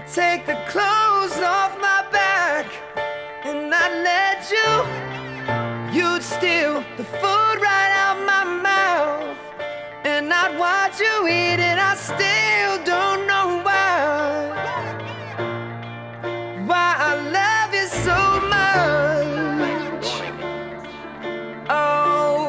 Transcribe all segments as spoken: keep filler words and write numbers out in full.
take the clothes off my back and I'd let you, you'd steal the food right out my mouth, and I'd watch you eat it. I still don't know why, why I love you so much. Oh,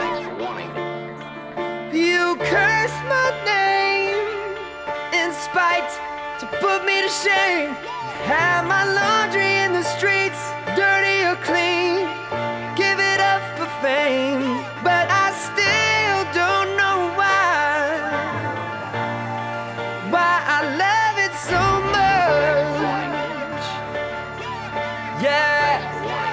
you curse my name in spite to put me to shame. Have my laundry in the streets, dirty or clean, give it up for fame, but I still don't know why, why I love it so much. Yeah.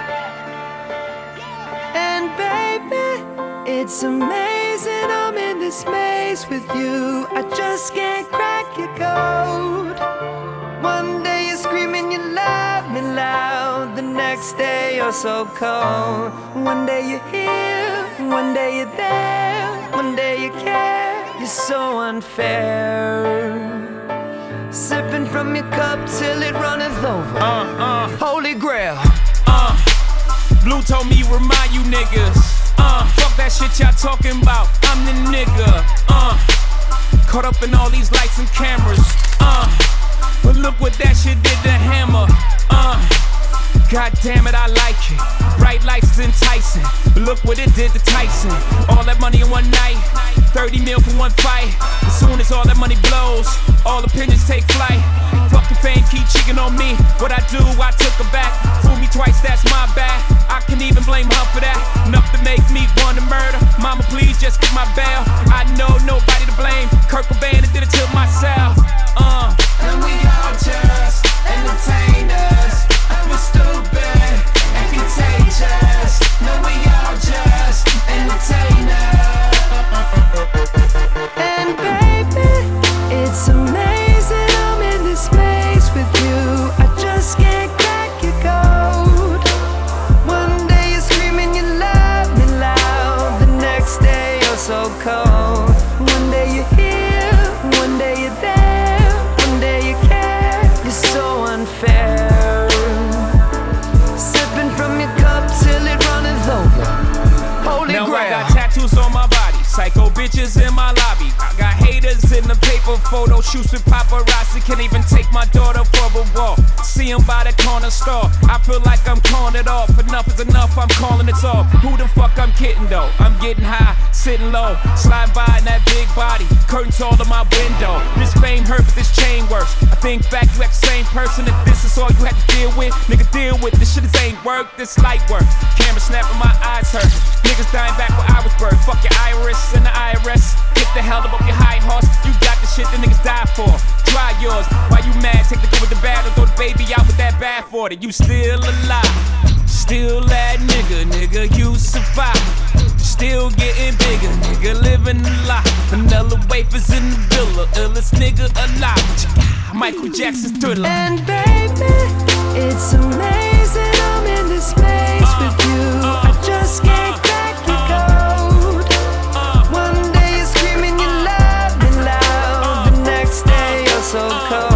And baby, it's amazing I'm in this maze with you. I just can't crack your code. One day you're screaming you love me loud, the next day you're so cold. One day you're here, one day you're there, one day you care. You're so unfair, sipping from your cup till it runneth over. Uh, uh, Holy Grail. Uh, Blue told me remind you niggas. Uh, fuck that shit y'all talking about. I'm the nigga. Uh, caught up in all these lights and cameras. Uh, but look what that shit did to Hammer. Uh, God damn it, I like it. Bright lights is enticing, but look what it did to Tyson. All that money in one night, thirty mil for one fight. As soon as all that money blows, all opinions take flight. Fucking fame keep cheating on me. What I do, I took her back. Fool me twice, that's my bad. I can even blame her for that. Enough to make me want to murder. Mama, please just get my bail. I know nobody to blame. Kurt Cobain did it to myself. Uh. And we all just entertainers, and we're stupid and contagious. No, we all just entertainers. And baby, it's amazing I'm in this maze with you. I just can't crack your code. One day you're screaming you love me loud, the next day you're so cold. One day you're here, one day you're there, one day you care. You're so unfair, sipping from your cup till it runneth over. Holy Now Grail. I got tattoos on my body, psycho bitches in my lobby. I got haters in the paper, photo shoots with paparazzi. Can't even take my daughter for a walk. See 'em by the corner store. I feel like I'm calling it off. Enough is enough, I'm calling it off. Who the fuck I'm kidding though? I'm getting high, sitting low, sliding by in that big body. Curtains all in my window. This fame hurt, but this chain works. I think back, you act the same person. If this is all you had to deal with, nigga, deal with this shit. This ain't work, this light work. Camera snapping, my eyes hurt. Niggas dying back where I was birthed. Fuck your iris and the I R S. Get the hell up off your high horse. You got the shit that niggas die for. Try yours. Why you mad? Take the good with the bad or throw the baby out with that bad for it. You still alive. Still that nigga, nigga, you survive. Still getting bigger, nigga, living a lot. Vanilla wafers in the villa, illest nigga alive. Michael Jackson's Thriller. And baby, it's amazing I'm in this maze with you. I just can't crack your code. One day you're screaming you love me loud, the next day you're so cold.